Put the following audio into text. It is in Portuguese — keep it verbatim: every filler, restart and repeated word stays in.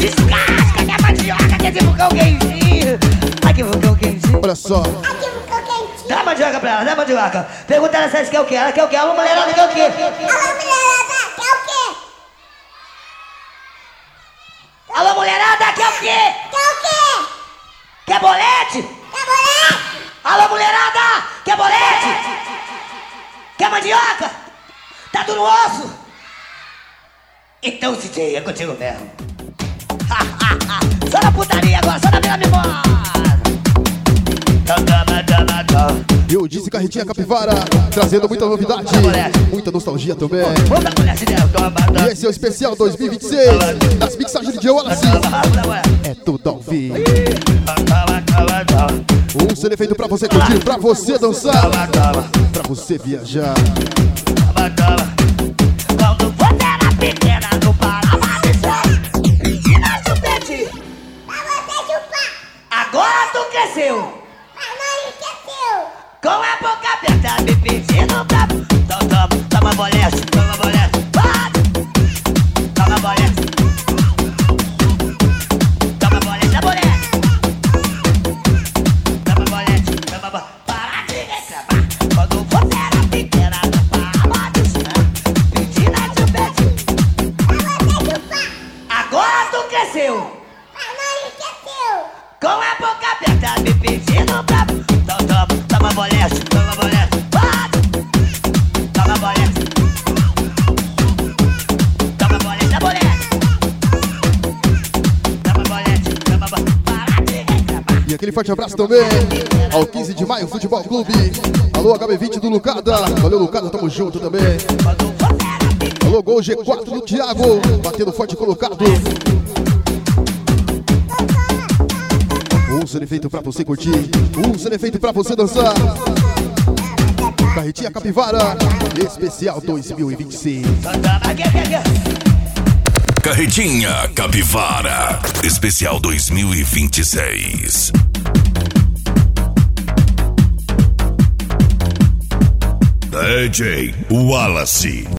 descasca minha mandioca, quer dizer, vulcão quentinho. Ai, que vulcão quentinho. Olha só. Ai, que vulcão quentinho. Dá a mandioca pra ela, dá a mandioca. Pergunta ela se ela quer o quê? Ela quer o quê? Alô, mulherada, quer o quê? Alô, mulherada, quer o quê? Alô, mulherada, quer o quê? Quer o quê? Quer bolete? Quer bolete? Alô, mulherada, quer bolete? Quer mandioca? Tá duro o osso? Então, D J, é contigo mesmo. Só na putaria agora, só na minha memória. Eu disse Carretinha Capivara, trazendo muita novidade, muita nostalgia também. E esse é o especial dois mil e vinte e seis das mixagens de D J Wallace. É tudo ao vivo. Um C D feito pra você curtir, pra você dançar, pra você viajar. Quando você era pequena, não parava de ser menina chupete. Pra você chupar. Agora tu cresceu. Mas não esqueceu. Com a boca aberta me pedindo pra... Toma, toma, toma bolete, toma bolete. Toma bolete. Toma bolete, bolete. Toma bolete, toma bolete. Para de reclamar. Quando você era pequena, não parava de ser menina chupete. Pra você chupar. Agora tu cresceu. Mas não esqueceu. Com a boca aberta me pedindo pra... Toma, toma, toma bolete, toma bolete. Toma bolete. Toma bolete, bolete. Toma bolete, toma bolete. Para de reclamar. E aquele forte abraço também ao quinze de maio Futebol Clube. Alô, H B vinte do Lucada. Valeu, Lucada, tamo junto também. Alô, Gol G quatro do Thiago, batendo forte colocado. Um C D feito pra você curtir, um C D feito pra você dançar. Carretinha Capivara, especial dois mil e vinte e seis. Carretinha Capivara, especial dois mil e vinte e seis. D J Wallace.